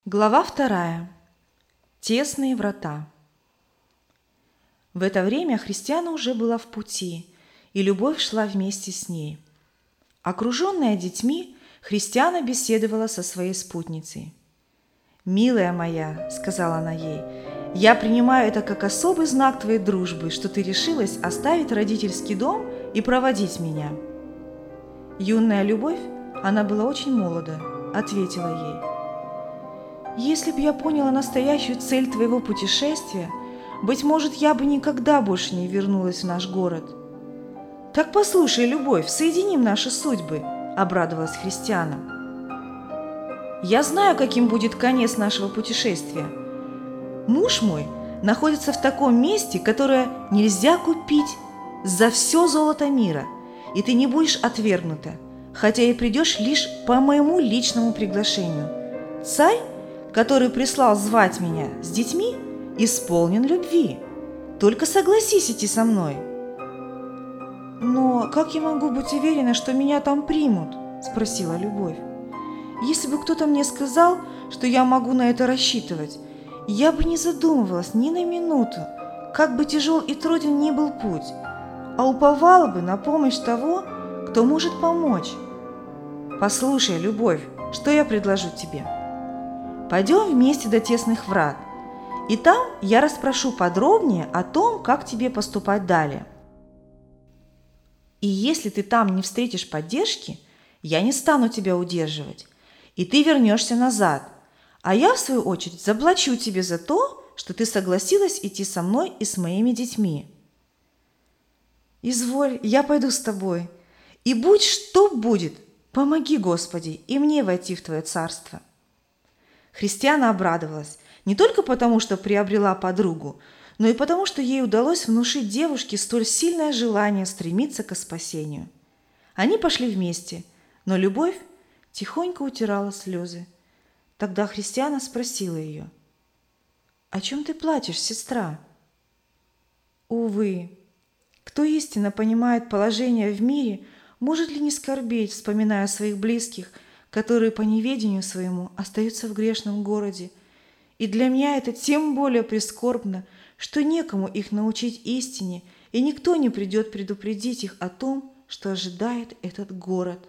Глава 2. Тесные врата. В это время Христиана уже была в пути, и любовь шла вместе с ней. Окруженная детьми, Христиана беседовала со своей спутницей. «Милая моя», — сказала она ей, — «я принимаю это как особый знак твоей дружбы, что ты решилась оставить родительский дом и проводить меня». Юная любовь, она была очень молода, ответила ей: «Если б я поняла настоящую цель твоего путешествия, быть может, я бы никогда больше не вернулась в наш город». «Так послушай, любовь, соединим наши судьбы», — обрадовалась Христиана. «Я знаю, каким будет конец нашего путешествия. Муж мой находится в таком месте, которое нельзя купить за все золото мира, и ты не будешь отвергнута, хотя и придешь лишь по моему личному приглашению. Царь, который прислал звать меня с детьми, исполнен любви. Только согласись идти со мной». «Но как я могу быть уверена, что меня там примут?» – спросила любовь. «Если бы кто-то мне сказал, что я могу на это рассчитывать, я бы не задумывалась ни на минуту, как бы тяжел и труден ни был путь, а уповала бы на помощь того, кто может помочь. Послушай, любовь, что я предложу тебе? Пойдем вместе до тесных врат, и там я расспрошу подробнее о том, как тебе поступать далее. И если ты там не встретишь поддержки, я не стану тебя удерживать, и ты вернешься назад, а я, в свою очередь, заплачу тебе за то, что ты согласилась идти со мной и с моими детьми». «Изволь, я пойду с тобой, и будь что будет, помоги, Господи, и мне войти в Твое царство». Христиана обрадовалась не только потому, что приобрела подругу, но и потому, что ей удалось внушить девушке столь сильное желание стремиться к спасению. Они пошли вместе, но любовь тихонько утирала слезы. Тогда Христиана спросила ее: «О чем ты плачешь, сестра?» Увы, кто истинно понимает положение в мире, может ли не скорбеть, вспоминая своих близких, которые по неведению своему остаются в грешном городе. И для меня это тем более прискорбно, что некому их научить истине, и никто не придет предупредить их о том, что ожидает этот город.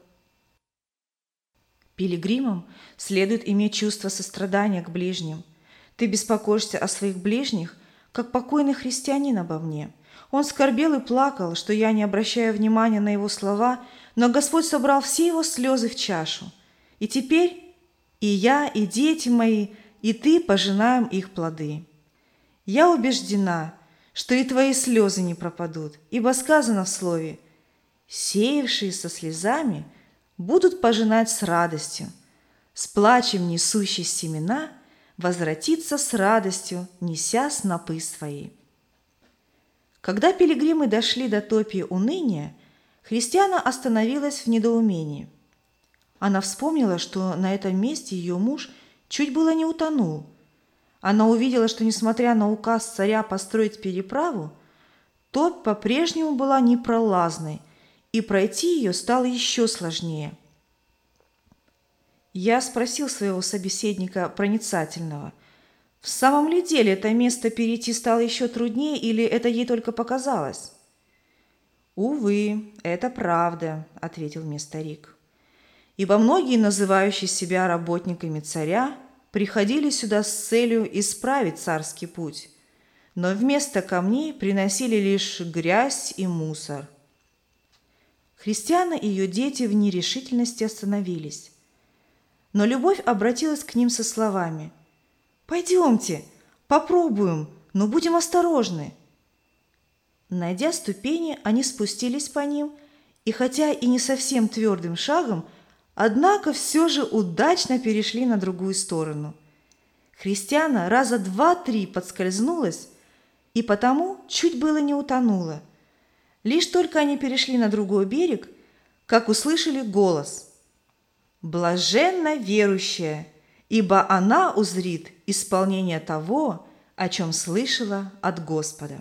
Пилигримам следует иметь чувство сострадания к ближним. Ты беспокоишься о своих ближних, как покойный христианин обо мне. Он скорбел и плакал, что я не обращаю внимания на его слова, но Господь собрал все его слезы в чашу. И теперь и я, и дети мои, и ты пожинаем их плоды. Я убеждена, что и твои слезы не пропадут, ибо сказано в слове: «Сеявшие со слезами будут пожинать с радостью, с плачем несущий семена возвратится с радостью, неся снопы свои». Когда пилигримы дошли до топи уныния, Христиана остановилась в недоумении. Она вспомнила, что на этом месте ее муж чуть было не утонул. Она увидела, что, несмотря на указ царя построить переправу, топь по-прежнему была непролазной, и пройти ее стало еще сложнее. Я спросил своего собеседника проницательного: в самом ли деле это место перейти стало еще труднее, или это ей только показалось? «Увы, это правда», — ответил мне старик. «Ибо многие, называющие себя работниками царя, приходили сюда с целью исправить царский путь, но вместо камней приносили лишь грязь и мусор». Христиана и ее дети в нерешительности остановились. Но любовь обратилась к ним со словами: «Пойдемте, попробуем, но будем осторожны». Найдя ступени, они спустились по ним, и хотя и не совсем твердым шагом, однако все же удачно перешли на другую сторону. Христиана раза 2-3 подскользнулась и потому чуть было не утонула. Лишь только они перешли на другой берег, как услышали голос: «Блаженна верующая, ибо она узрит исполнение того, о чем слышала от Господа».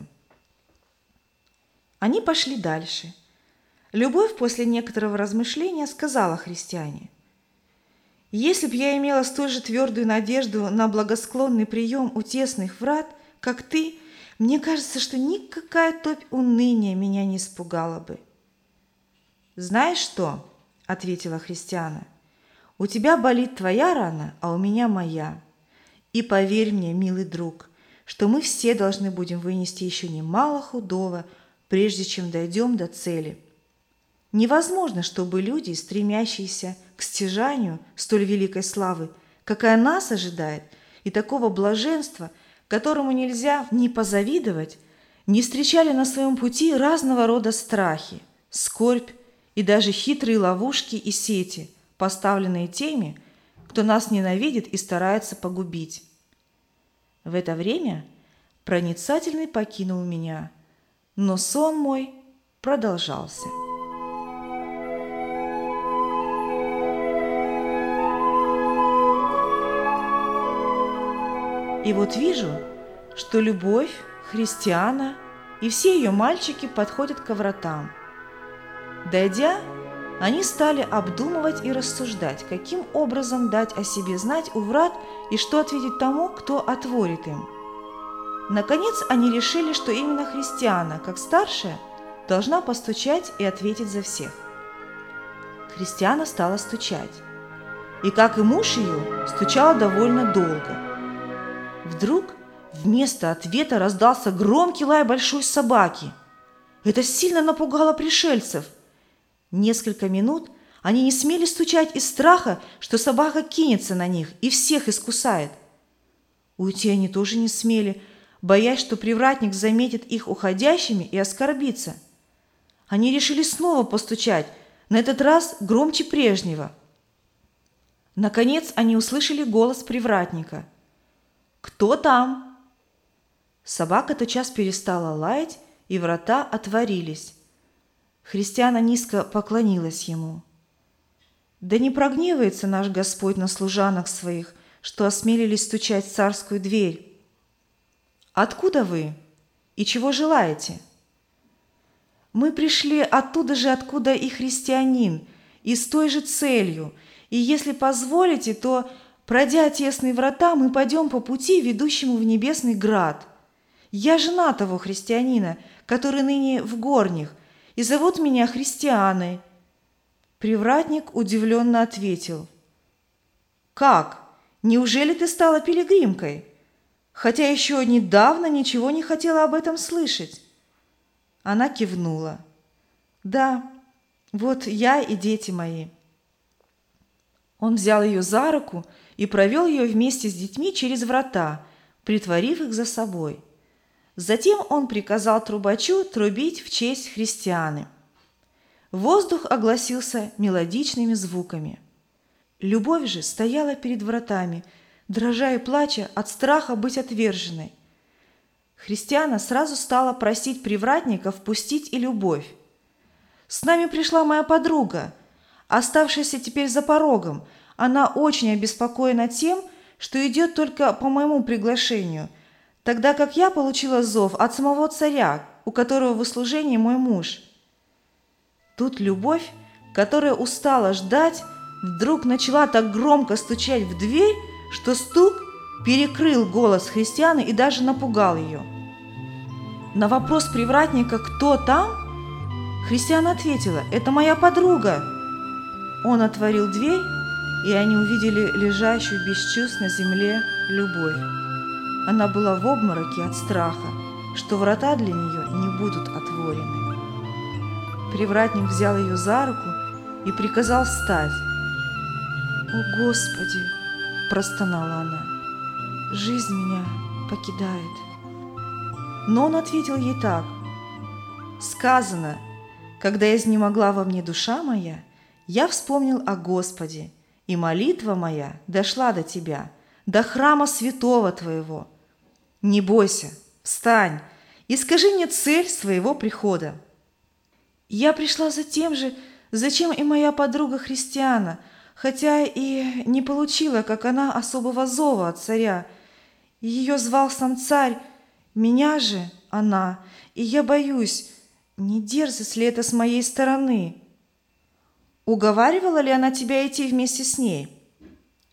Они пошли дальше. Любовь после некоторого размышления сказала Христиане: Если б я имела столь же твердую надежду на благосклонный прием у тесных врат, как ты, мне кажется, что никакая топь уныния меня не испугала бы. «Знаешь что?» – ответила Христиана. «У тебя болит твоя рана, а у меня моя. И поверь мне, милый друг, что мы все должны будем вынести еще немало худого, прежде чем дойдем до цели. Невозможно, чтобы люди, стремящиеся к стяжанию столь великой славы, какая нас ожидает, и такого блаженства, которому нельзя не позавидовать, не встречали на своем пути разного рода страхи, скорбь и даже хитрые ловушки и сети, поставленные теми, кто нас ненавидит и старается погубить». В это время проницательный покинул меня, но сон мой продолжался. И вот вижу, что Любовь, Христиана и все ее мальчики подходят ко вратам. Дойдя, они стали обдумывать и рассуждать, каким образом дать о себе знать у врат и что ответить тому, кто отворит им. Наконец они решили, что именно Христиана, как старшая, должна постучать и ответить за всех. Христиана стала стучать, и, как и муж ее, стучала довольно долго. Вдруг вместо ответа раздался громкий лай большой собаки. Это сильно напугало пришельцев. Несколько минут они не смели стучать из страха, что собака кинется на них и всех искусает. Уйти они тоже не смели, боясь, что привратник заметит их уходящими и оскорбится. Они решили снова постучать, на этот раз громче прежнего. Наконец они услышали голос привратника. «Кто там?» Собака тотчас перестала лаять, и врата отворились. Христиана низко поклонилась ему. «Да не прогневается наш Господь на служанок своих, что осмелились стучать в царскую дверь. Откуда вы и чего желаете?» «Мы пришли оттуда же, откуда и христианин, и с той же целью, и если позволите, то, пройдя тесные врата, мы пойдем по пути, ведущему в небесный град. Я жена того христианина, который ныне в горних, и зовут меня Христианой». Привратник удивленно ответил: «Как? Неужели ты стала пилигримкой? Хотя еще недавно ничего не хотела об этом слышать». Она кивнула. «Да, вот я и дети мои». Он взял ее за руку и провел ее вместе с детьми через врата, притворив их за собой. Затем он приказал трубачу трубить в честь Христианы. Воздух огласился мелодичными звуками. Любовь же стояла перед вратами, дрожа и плача от страха быть отверженной. Христиана сразу стала просить привратника впустить и Любовь. «С нами пришла моя подруга, оставшаяся теперь за порогом. Она очень обеспокоена тем, что идет только по моему приглашению, тогда как я получила зов от самого царя, у которого в услужении мой муж». Тут Любовь, которая устала ждать, вдруг начала так громко стучать в дверь, что стук перекрыл голос Христианы и даже напугал ее. На вопрос привратника «Кто там?», Христиана ответила: «Это моя подруга». Он отворил дверь, и они увидели лежащую без чувств на земле Любовь. Она была в обмороке от страха, что врата для нее не будут отворены. Привратник взял ее за руку и приказал встать. «О, Господи!» – простонала она. «Жизнь меня покидает». Но он ответил ей так: «Сказано, когда изнемогла во мне душа моя, я вспомнил о Господе, и молитва моя дошла до тебя, до храма святого твоего. Не бойся, встань и скажи мне цель своего прихода». «Я пришла за тем же, зачем и моя подруга Христиана, хотя и не получила, как она, особого зова от царя. Ее звал сам царь, меня же она, и я боюсь, не дерзость ли это с моей стороны?» «Уговаривала ли она тебя идти вместе с ней?»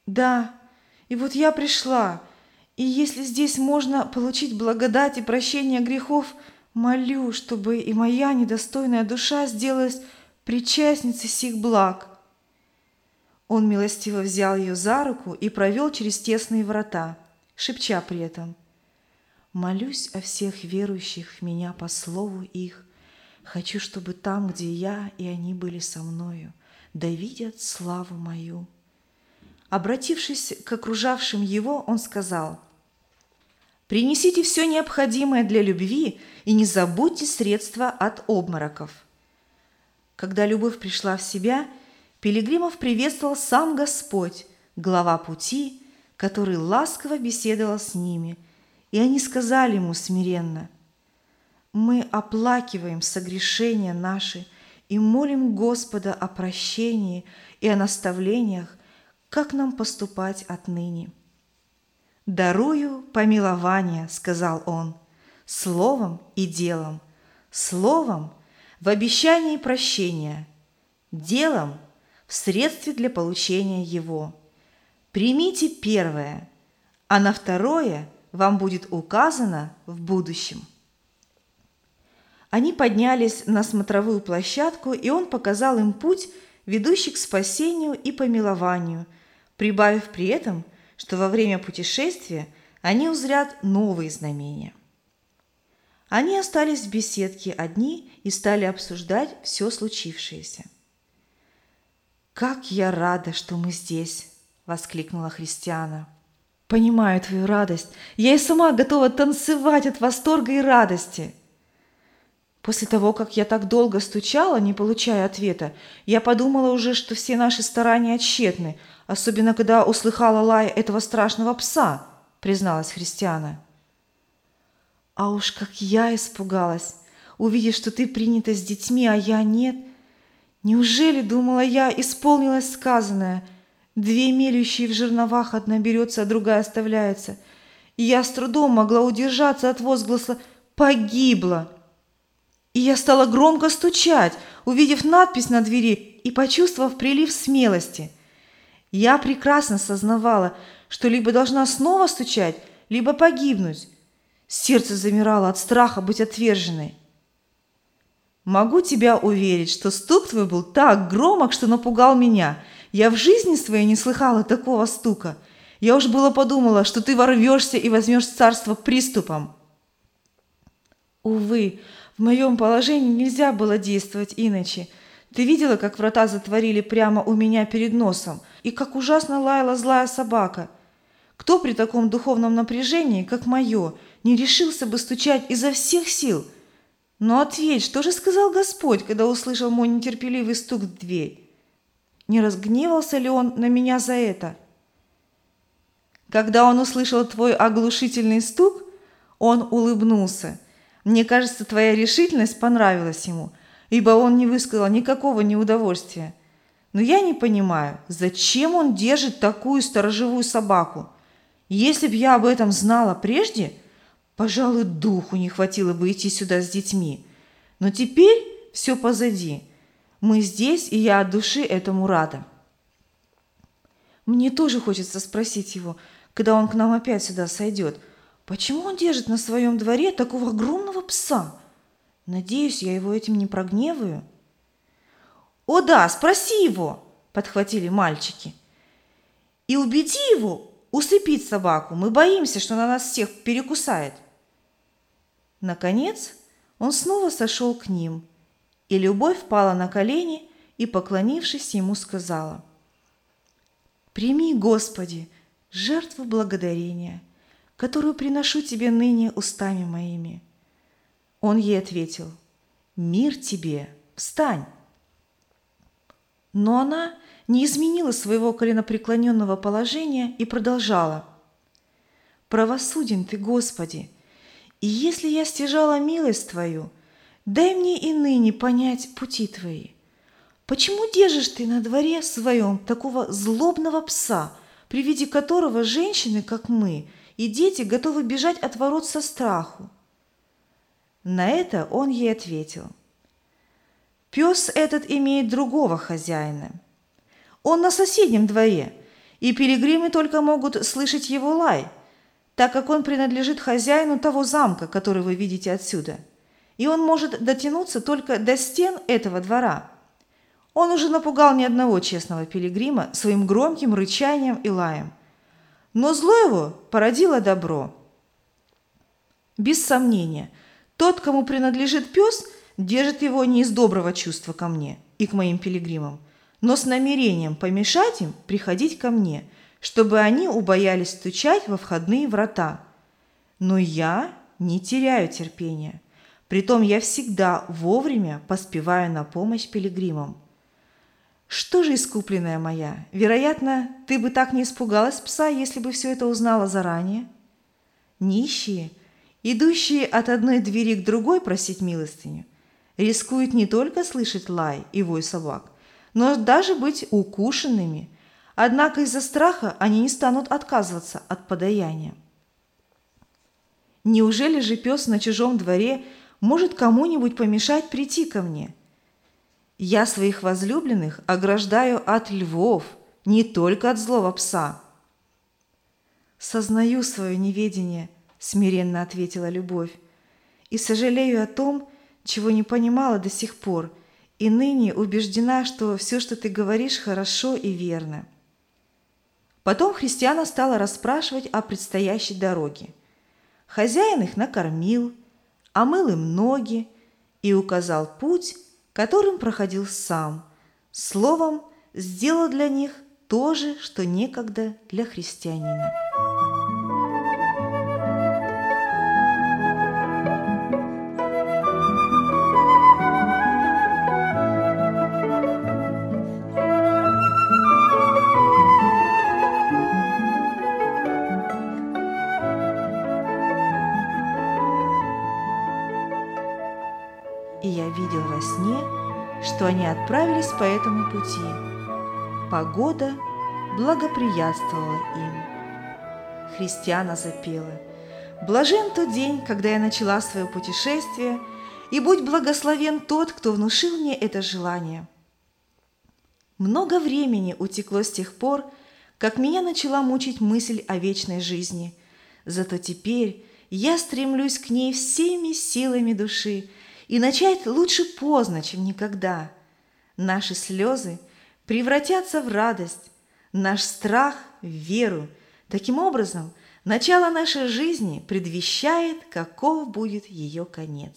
Да, и вот я пришла, и если здесь можно получить благодать и прощение грехов, молю, чтобы и моя недостойная душа сделалась причастницей сих благ». Он милостиво взял ее за руку и провел через тесные врата, шепча при этом: «Молюсь о всех верующих в меня по слову их. Хочу, чтобы там, где я, и они были со мною, да видят славу мою». Обратившись к окружавшим его, он сказал: «Принесите все необходимое для любви и не забудьте средства от обмороков». Когда любовь пришла в себя, пилигримов приветствовал сам Господь, глава пути, который ласково беседовал с ними, и они сказали ему смиренно: «Мы оплакиваем согрешения наши и молим Господа о прощении и о наставлениях, как нам поступать отныне». «Дарую помилование», — сказал он, — «словом и делом, словом в обещании прощения, делом в средстве для получения его. Примите первое, а на второе вам будет указано в будущем». Они поднялись на смотровую площадку, и он показал им путь, ведущий к спасению и помилованию, прибавив при этом, что во время путешествия они узрят новые знамения. Они остались в беседке одни и стали обсуждать все случившееся. «Как я рада, что мы здесь!» – воскликнула Христиана. «Понимаю твою радость. Я и сама готова танцевать от восторга и радости. После того, как я так долго стучала, не получая ответа, я подумала уже, что все наши старания тщетны, особенно когда услыхала лай этого страшного пса», – призналась Христиана. «А уж как я испугалась, увидев, что ты принята с детьми, а я нет. Неужели, думала я, исполнилось сказанное: 2 мелющие в жерновах, одна берется, а другая оставляется. И я с трудом могла удержаться от возгласа «погибла». И я стала громко стучать, увидев надпись на двери и почувствовав прилив смелости. Я прекрасно сознавала, что либо должна снова стучать, либо погибнуть. Сердце замирало от страха быть отверженной. Могу тебя уверить, что стук твой был так громок, что напугал меня. Я в жизни своей не слыхала такого стука. Я уж было подумала, что ты ворвешься и возьмешь царство приступом. Увы, в моем положении нельзя было действовать иначе. Ты видела, как врата затворили прямо у меня перед носом, и как ужасно лаяла злая собака. Кто при таком духовном напряжении, как мое, не решился бы стучать изо всех сил? Но ответь, что же сказал Господь, когда услышал мой нетерпеливый стук в дверь? Не разгневался ли Он на меня за это? Когда Он услышал твой оглушительный стук, Он улыбнулся. Мне кажется, твоя решительность понравилась Ему, ибо Он не высказал никакого неудовольствия. Но я не понимаю, зачем Он держит такую сторожевую собаку? Если б я об этом знала прежде, пожалуй, духу не хватило бы идти сюда с детьми. Но теперь все позади. Мы здесь, и я от души этому рада. Мне тоже хочется спросить его, когда он к нам опять сюда сойдет, почему он держит на своем дворе такого огромного пса? Надеюсь, я его этим не прогневаю. «О да, спроси его!» – подхватили мальчики. «И убеди его усыпить собаку. Мы боимся, что она нас всех перекусает». Наконец он снова сошел к ним, и любовь пала на колени и, поклонившись ему, сказала: «Прими, Господи, жертву благодарения, которую приношу Тебе ныне устами моими». Он ей ответил: «Мир тебе, встань». Но она не изменила своего коленопреклоненного положения и продолжала: «Правосуден Ты, Господи, и если я стяжала милость Твою, дай мне и ныне понять пути Твои. Почему держишь Ты на дворе своем такого злобного пса, при виде которого женщины, как мы, и дети готовы бежать от ворот со страху?» На это он ей ответил: «Пес этот имеет другого хозяина. Он на соседнем дворе, и пилигримы только могут слышать его лай, так как он принадлежит хозяину того замка, который вы видите отсюда, и он может дотянуться только до стен этого двора. Он уже напугал ни одного честного пилигрима своим громким рычанием и лаем. Но зло его породило добро. Без сомнения, тот, кому принадлежит пес, держит его не из доброго чувства ко мне и к моим пилигримам, но с намерением помешать им приходить ко мне, чтобы они убоялись стучать во входные врата. Но я не теряю терпения. Притом я всегда вовремя поспеваю на помощь пилигримам. Что же, искупленная моя, вероятно, ты бы так не испугалась пса, если бы все это узнала заранее? Нищие, идущие от одной двери к другой просить милостыню, рискуют не только слышать лай и вой собак, но даже быть укушенными. Однако из-за страха они не станут отказываться от подаяния. Неужели же пес на чужом дворе может кому-нибудь помешать прийти ко мне? Я своих возлюбленных ограждаю от львов, не только от злого пса. «Сознаю свое неведение», – смиренно ответила Любовь, «и сожалею о том, чего не понимала до сих пор, и ныне убеждена, что все, что ты говоришь, хорошо и верно». Потом Христиана стала расспрашивать о предстоящей дороге. Хозяин их накормил, омыл им ноги и указал путь, которым проходил сам, словом, сделал для них то же, что некогда для христианина. И я видел во сне, что они отправились по этому пути. Погода благоприятствовала им. Христиана запела: «Блажен тот день, когда я начала свое путешествие, и будь благословен тот, кто внушил мне это желание». Много времени утекло с тех пор, как меня начала мучить мысль о вечной жизни. Зато теперь я стремлюсь к ней всеми силами души, и начать лучше поздно, чем никогда. Наши слезы превратятся в радость, наш страх – в веру. Таким образом, начало нашей жизни предвещает, каков будет ее конец.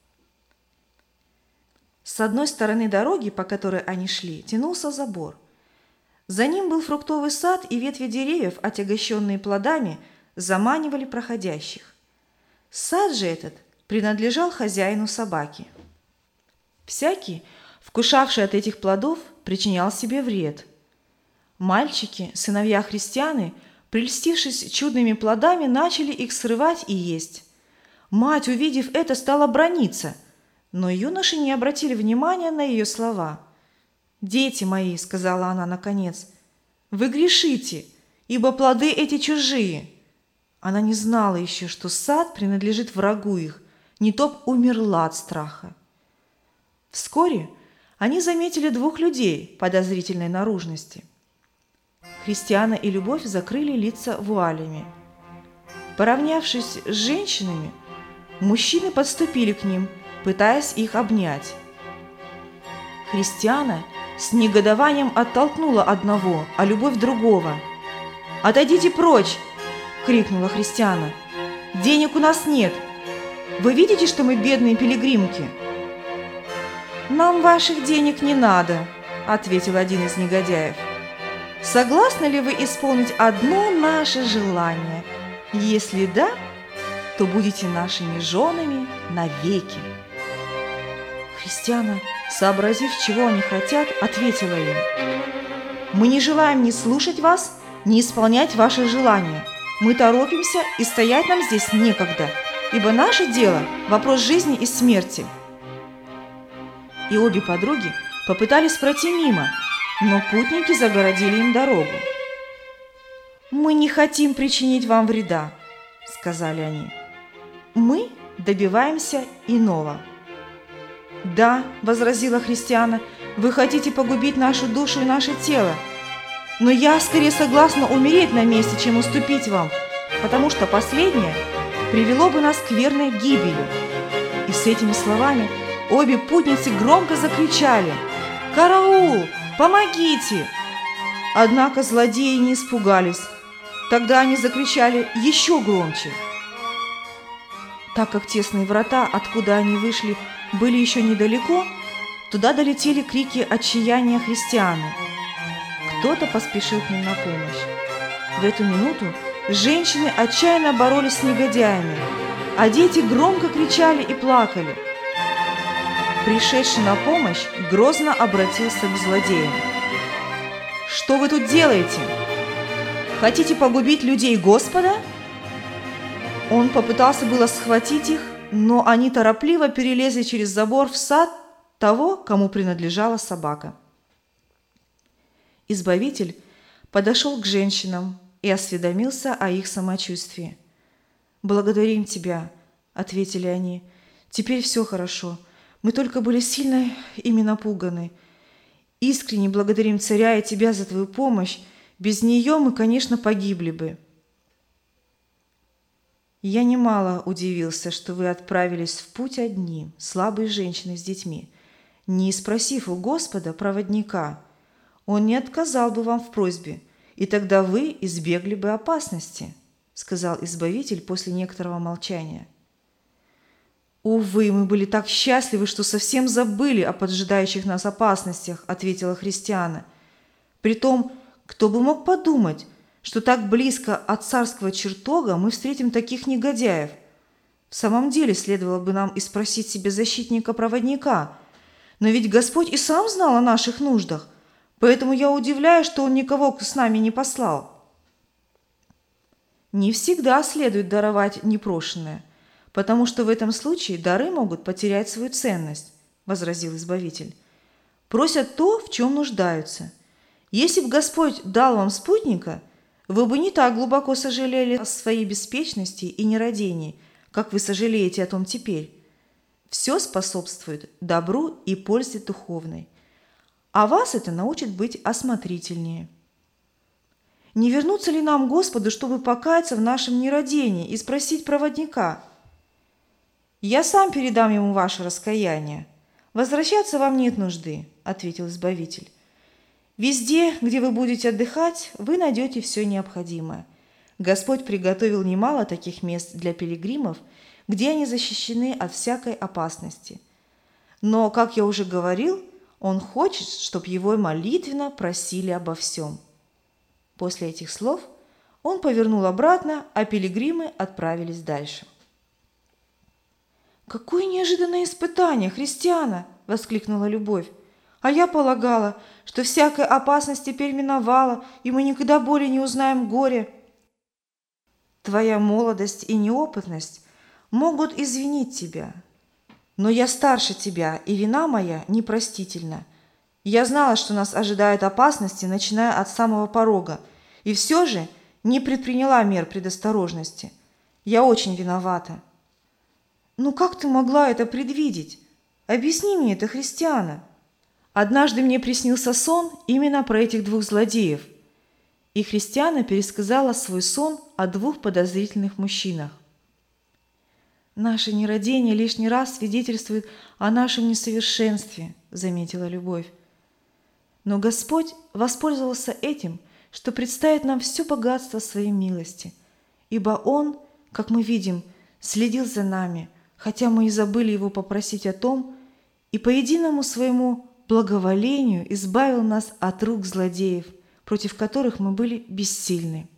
С одной стороны дороги, по которой они шли, тянулся забор. За ним был фруктовый сад, и ветви деревьев, отягощенные плодами, заманивали проходящих. Сад же этот принадлежал хозяину собаки. Всякий, вкушавший от этих плодов, причинял себе вред. Мальчики, сыновья христианы, прельстившись чудными плодами, начали их срывать и есть. Мать, увидев это, стала браниться, но юноши не обратили внимания на ее слова. «Дети мои, — сказала она наконец, — вы грешите, ибо плоды эти чужие». Она не знала еще, что сад принадлежит врагу их, не то умерла от страха. Вскоре они заметили двух людей подозрительной наружности. Христиана и Любовь закрыли лица вуалями. Поравнявшись с женщинами, мужчины подступили к ним, пытаясь их обнять. Христиана с негодованием оттолкнула одного, а Любовь другого. «Отойдите прочь!» – крикнула Христиана. «Денег у нас нет! Вы видите, что мы бедные пилигримки?» «Нам ваших денег не надо», – ответил один из негодяев. «Согласны ли вы исполнить одно наше желание? Если да, то будете нашими женами навеки». Христиана, сообразив, чего они хотят, ответила им: «Мы не желаем ни слушать вас, ни исполнять ваши желания. Мы торопимся, и стоять нам здесь некогда, ибо наше дело – вопрос жизни и смерти». И обе подруги попытались пройти мимо, но путники загородили им дорогу. «Мы не хотим причинить вам вреда», – сказали они. «Мы добиваемся иного». «Да, – возразила Христиана, – вы хотите погубить нашу душу и наше тело. но я скорее согласна умереть на месте, чем уступить вам, потому что последнее привело бы нас к верной гибели». И с этими словами обе путницы громко закричали: «Караул! Помогите!» Однако злодеи не испугались. Тогда они закричали еще громче. Так как тесные врата, откуда они вышли, были еще недалеко, туда долетели крики отчаяния христианы. Кто-то поспешил к ним на помощь. В эту минуту женщины отчаянно боролись с негодяями, а дети громко кричали и плакали. Пришедший на помощь грозно обратился к злодеям: «Что вы тут делаете? Хотите погубить людей Господа?» Он попытался было схватить их, но они торопливо перелезли через забор в сад того, кому принадлежала собака. Избавитель подошел к женщинам и осведомился о их самочувствии. «Благодарим Тебя», — ответили они. «Теперь все хорошо. Мы только были сильно ими напуганы. Искренне благодарим Царя и Тебя за Твою помощь. Без нее мы, конечно, погибли бы». «Я немало удивился, что вы отправились в путь одни, слабые женщины с детьми, не спросив у Господа проводника. Он не отказал бы вам в просьбе, и тогда вы избегли бы опасности», — сказал Избавитель после некоторого молчания. «Увы, мы были так счастливы, что совсем забыли о поджидающих нас опасностях», — ответила христиана. «Притом, кто бы мог подумать, что так близко от царского чертога мы встретим таких негодяев. В самом деле, следовало бы нам и спросить себе защитника-проводника. Но ведь Господь и сам знал о наших нуждах, поэтому я удивляюсь, что Он никого с нами не послал». «Не всегда следует даровать непрошенное, потому что в этом случае дары могут потерять свою ценность», — возразил Избавитель. «Просят то, в чем нуждаются. Если бы Господь дал вам спутника, вы бы не так глубоко сожалели о своей беспечности и нерадении, как вы сожалеете о том теперь. Все способствует добру и пользе духовной, а вас это научит быть осмотрительнее. Не вернуться ли нам к Господу, чтобы покаяться в нашем нерадении и спросить проводника?» «Я сам передам ему ваше раскаяние. Возвращаться вам нет нужды», — ответил Избавитель. «Везде, где вы будете отдыхать, вы найдете все необходимое. Господь приготовил немало таких мест для пилигримов, где они защищены от всякой опасности. Но, как я уже говорил, Он хочет, чтобы Его молитвенно просили обо всем». После этих слов он повернул обратно, а пилигримы отправились дальше. «Какое неожиданное испытание, христиана!» – воскликнула Любовь. «А я полагала, что всякая опасность теперь миновала, и мы никогда более не узнаем горя». «Твоя молодость и неопытность могут извинить тебя. Но я старше тебя, и вина моя непростительна. Я знала, что нас ожидают опасности, начиная от самого порога, и все же не предприняла мер предосторожности. Я очень виновата». «Ну как ты могла это предвидеть? Объясни мне это, христиана». «Однажды мне приснился сон именно про этих двух злодеев». И христиана пересказала свой сон о двух подозрительных мужчинах. «Наше нерадение лишний раз свидетельствует о нашем несовершенстве», — заметила Любовь. «Но Господь воспользовался этим, что представит нам все богатство своей милости, ибо Он, как мы видим, следил за нами, хотя мы и забыли Его попросить о том, и по единому своему благоволению избавил нас от рук злодеев, против которых мы были бессильны».